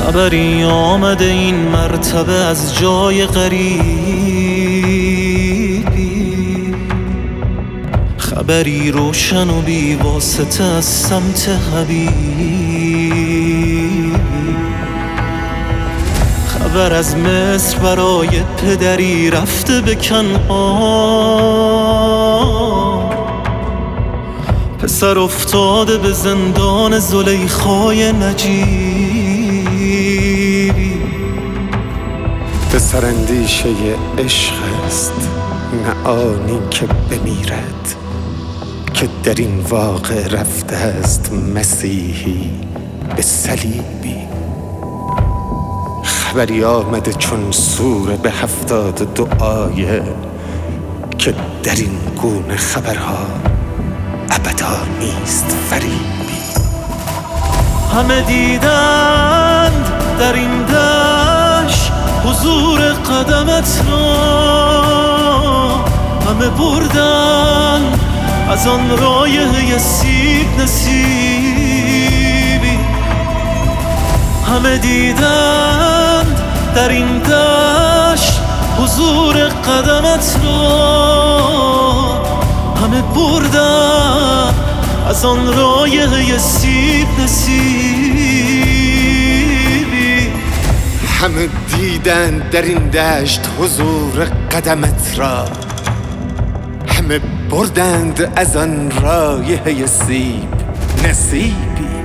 خبری آمده این مرتبه از جای غریبی، خبری روشن و بی واسطه از سمت حبیبی، خبر از مصر برای پدری رفته به کنعان، پسر افتاده به زندان زلیخای نجیبی. پسر اندیشه عشق است، نه آنی که بمیرد، که در این واقع رفته است مسیحی به صلیبی. خبری آمده چون سوره به 72 آیه، که در این گونه خبرها ابدا نیست فریبی. همه دیدند در این دشت حضور قدمت را، همه بردن از آن رایحه سیب نصیبی. همه دیدند در این دشت حضور قدمت را، همه بردن از آن رایحه سیب نصیبی. همه دیدند در این دشت حضور قدمت را، همه بردند از آن رایحه سیب نصیبی.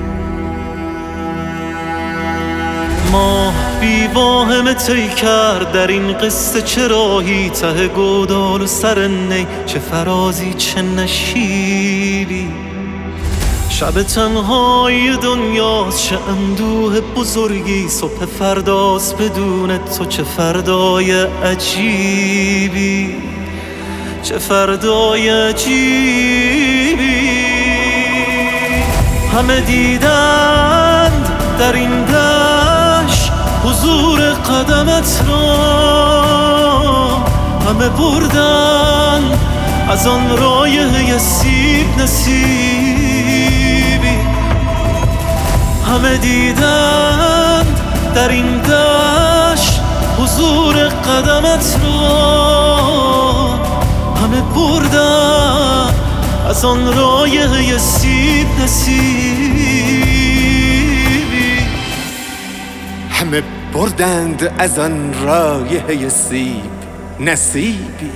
ماه بی واهمه طی کرد در این قصه، چه راهی ته گودال و سر نی، چه فرازی چه نشیبی. شب تنهایی دنیاست، چه اندوه بزرگی، صبح فرداست بدون تو، چه فردای عجیبی، چه فردای عجیبی. همه دیدند در این دشت حضور قدمت را، همه بردن از آن رایحه سیب نصیبی. همه دیدند در این دشت حضور قدمت را، همه بردن از آن رایحه سیب نصیبی. همه بردند از آن رایحه سیب نصیبی.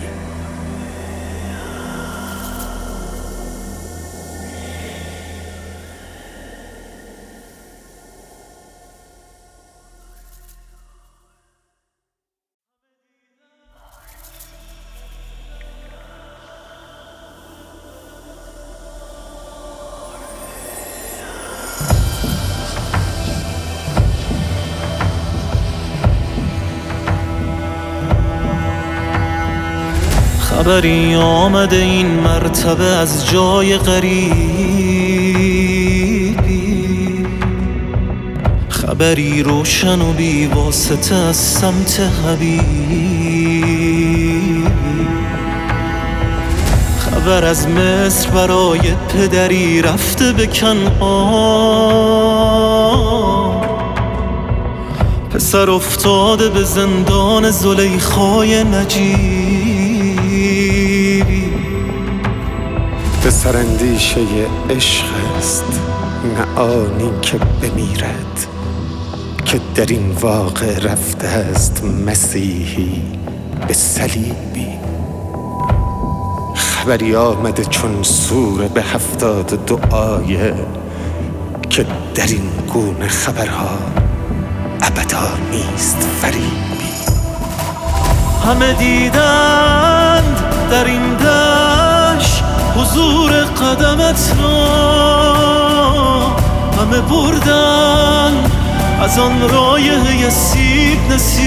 خبری آمده این مرتبه از جای غریبی، خبری روشن و بی واسطه از سمت حبیبی، خبر از مصر برای پدری رفته به کنعان، پسر افتاده به زندان زلیخای نجیبی. پسر اندیشه عشق است، نه آنی که بمیرد، که در این واقع رفته است مسیحی به صلیبی. خبری آمده چون سوره به 72 آیه، که در این گونه خبرها ابدا نیست فریبی. همه دیدند در این دشت حضور قدمت را، همه بردن از آن رایحه سیب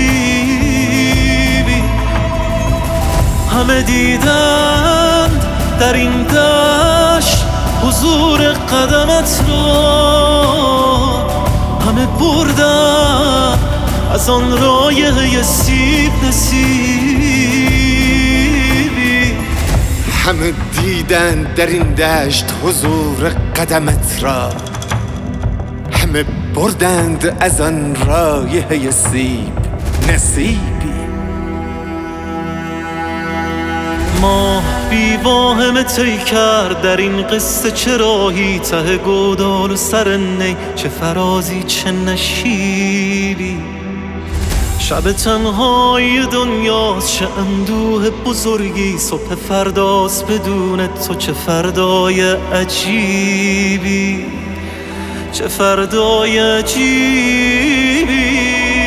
نصیبی. همه دیدند در این دشت حضور قدمت را، همه بردن از آن رایحه سیب نصیبی. همه دیدند در این دشت حضور قدمت را، همه بردند از آن رایحه سیب نصیبی. ماه بی واهم طی کرد در این قصه، چه راهی ته گودال و سر نی، چه فرازی چه نشیبی. شب تنهای دنیاست، چه اندوه بزرگی، صبح فرداست بدون تو، چه فردای عجیبی، چه فردای عجیبی.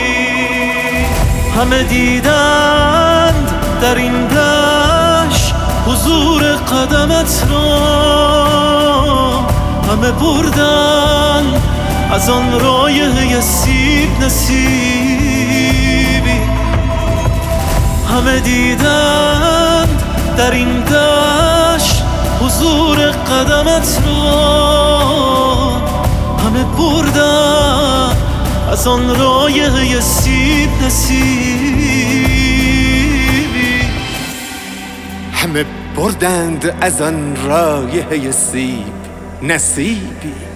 همه دیدند در این دشت حضور قدمت را، همه بردن از آن رایحه سیب نصیبی. همه دیدند در این دشت حضور قدمت را، همه بردن از آن رایحه سیب نصیبی. همه بردند از آن رایحه سیب نصیبی.